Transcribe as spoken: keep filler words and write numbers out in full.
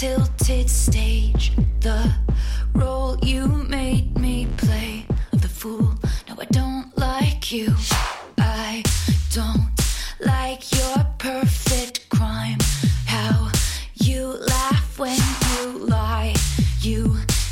tilted stage, the role you made me play of the fool. No, I don't like you. I don't like your perfect